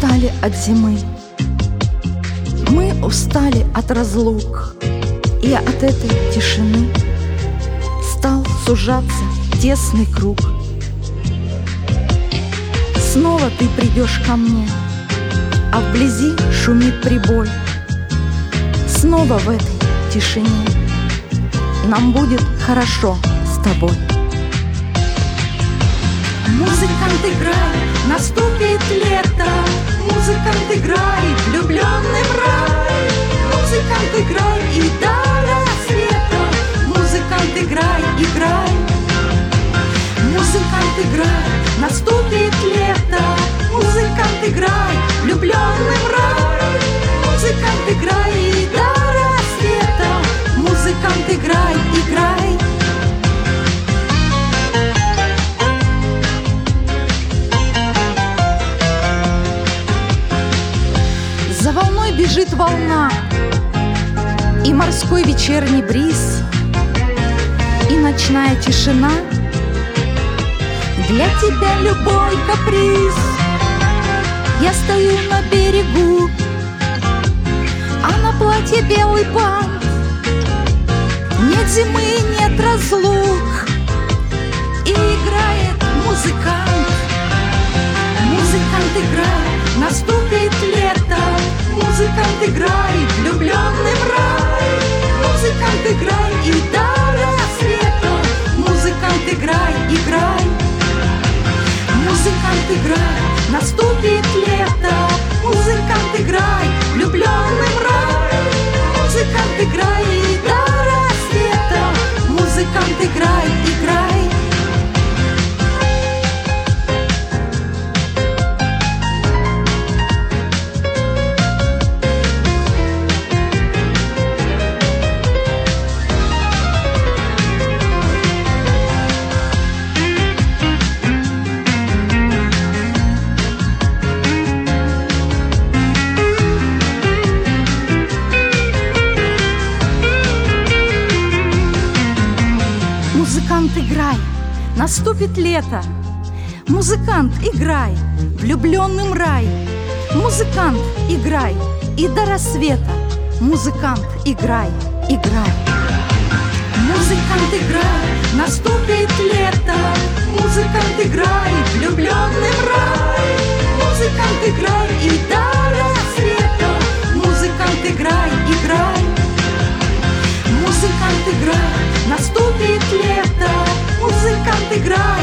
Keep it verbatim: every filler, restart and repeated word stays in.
устали от зимы, мы устали от разлук, и от этой тишины стал сужаться тесный круг. Снова ты придешь ко мне, а вблизи шумит прибой. Снова в этой тишине нам будет хорошо с тобой. Музыкант, играй, наступит лето. Музыкант, играй, влюбленный в рай. Музыкант, играй и до рассвета. Музыкант, играй, играй. Музыкант, играй, наступит лето. Музыкант, играй, влюбленный в рай. Музыкант, играй и до рассвета. Музыкант, играй, играй. За волной бежит волна, и морской вечерний бриз, и ночная тишина. Для тебя любой каприз. Я стою на берегу, а на платье белый бант. Нет зимы, нет разлук, и играет музыкант. Музыкант, играй, наступит лето. Музыкант, играй, влюбленный в рай. Музыкант, играй и до рассвета. Музыкант, играй, играй. Музыкант, играй, наступит лето. Музыкант, играй, влюбленный в рай. Музыкант, играй и до рассвета. Музыкант, играй, играй. Музыкант, играй, наступит лето. Музыкант, играй, влюбленным рай. Музыкант, играй, и до рассвета. Музыкант, играй, играй. Музыкант, играй, наступит лето. Музыкант, играй, влюбленный в рай. Музыкант, играй и до рассвета. Музыкант, играй, играй. Музыкант, играй, наступит лето. Музыкант, играй.